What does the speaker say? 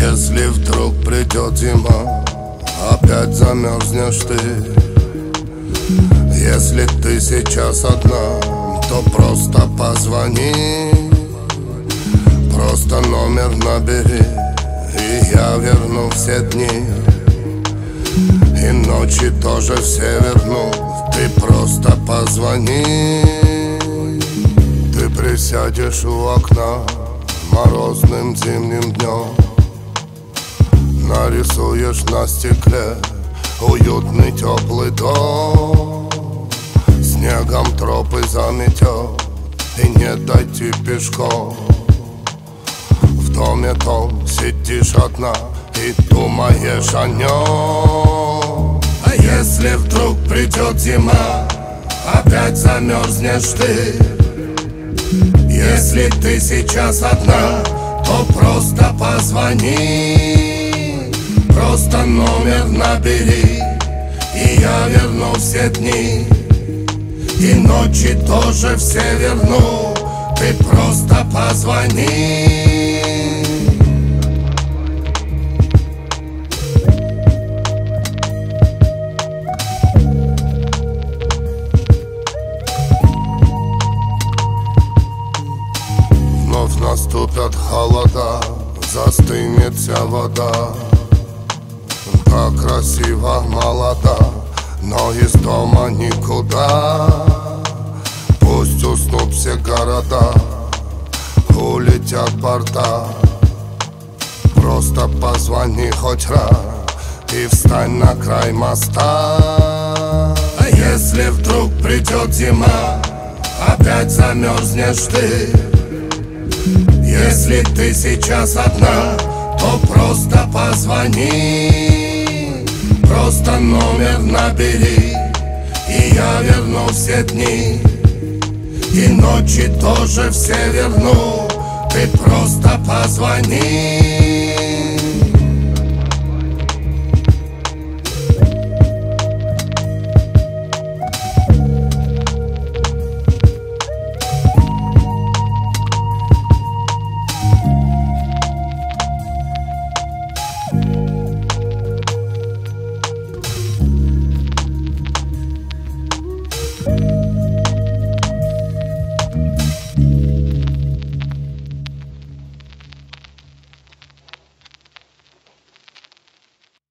Если вдруг придет зима, опять замерзнешь ты. Если ты сейчас одна, то просто позвони, просто номер набери, и я верну все дни. И ночи тоже все верну, ты просто позвони. Ты присядешь у окна морозным зимним днем, нарисуешь на стекле уютный теплый дом, снегом тропы заметет и не дойти пешком. В доме том сидишь одна и думаешь о нем. А если вдруг придет зима, опять замерзнешь ты. Если ты сейчас одна, то просто позвони, просто номер набери, и я верну все дни. И ночи тоже все верну, ты просто позвони. Вновь наступят холода, застынет вся вода. Так красиво, молода, но из дома никуда. Пусть уснут все города, улетят борта. Просто позвони хоть раз и встань на край моста. А если вдруг придет зима, опять замерзнешь ты. Если ты сейчас одна, то просто позвони, просто номер набери, и я верну все дни. И ночи тоже все верну, ты просто позвони.